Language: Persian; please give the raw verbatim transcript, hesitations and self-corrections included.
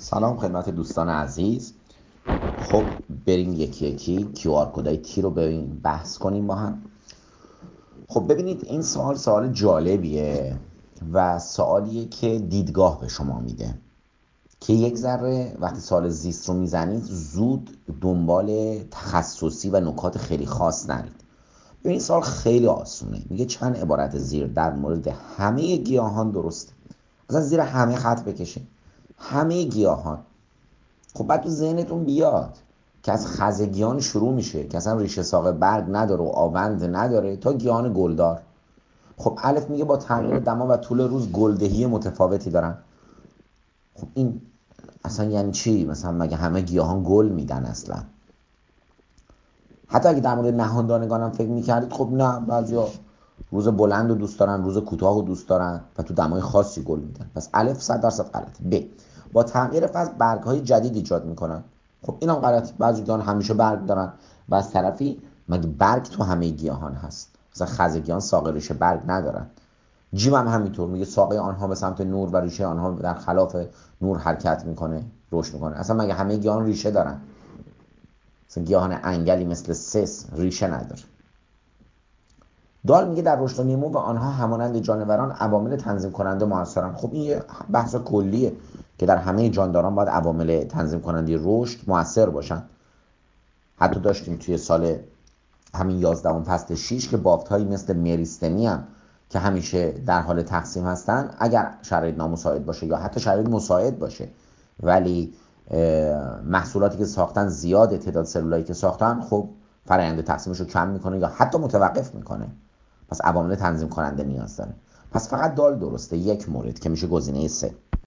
سلام خدمت دوستان عزیز. خب بریم یکی یکی کیو آر کدای تی رو ببین بحث کنیم با هم. خب ببینید این سوال سوال جالبیه و سوالیه که دیدگاه به شما میده که یک ذره وقتی سوال زیست رو میزنید زود دنبال تخصصی و نکات خیلی خاص نرید. ببینید سوال خیلی آسونه، میگه چند عبارت زیر در مورد همه گیاهان درسته. اصلا زیر همه خط بکشید، همه گیاهان. خب بعد تو ذهنتون بیاد که از خزگیان شروع میشه که اصلا ریشه ساق برگ نداره و آوند نداره تا گیاهان گلدار. خب الف میگه با تغییر دما و طول روز گلدهی متفاوتی دارن. خب این اصلا یعنی چی؟ مثلا مگه همه گیاهان گل میدن؟ اصلا حتی اگه در مورد نهاندانگان هم فکر میکردید، خب نه، بعضیا روز بلند رو دوست دارن، روز کوتاه رو دوست دارن و تو دمای خاصی گل میدن. پس الف صد درصد غلطه. ب با تغییر فصل برگ‌های جدید ایجاد میکنن. خب اینم غلطه. بعضی گیاهان همیشه برگ دارن و از طرفی مگه برگ تو همه گیاهان هست؟ مثلا خزگیان ساق ریشه برگ ندارن. جیم هم همینطور، میگه ساقه آنها به سمت نور و ریشه آنها در خلاف نور حرکت میکنه، رشد میکنه. اصلا مگه همه گیاهان ریشه دارن؟ مثلا گیاهان انگلی مثل سس ریشه نداره. دال میگه در رشد و نمو و آنها همانند جانوران عوامل تنظیم کننده موثرن. خب این یه بحث کلیه که در همه جانداران باید عوامل تنظیم کننده رشد موثر باشن. حتی داشتیم توی سال همین یازدهم فصل شش که بافت‌هایی مثل مریستمی هم که همیشه در حال تقسیم هستن، اگر شرایط نامساعد باشه یا حتی شرایط مساعد باشه ولی محصولاتی که ساختن زیاده، تعداد سلولایی که ساختن، خب فرآیند تقسیمش رو کم میکنه یا حتی متوقف میکنه. پس عوامل تنظیم کننده نیاز داره. پس فقط دال درسته، یک مورد که میشه گزینه سه.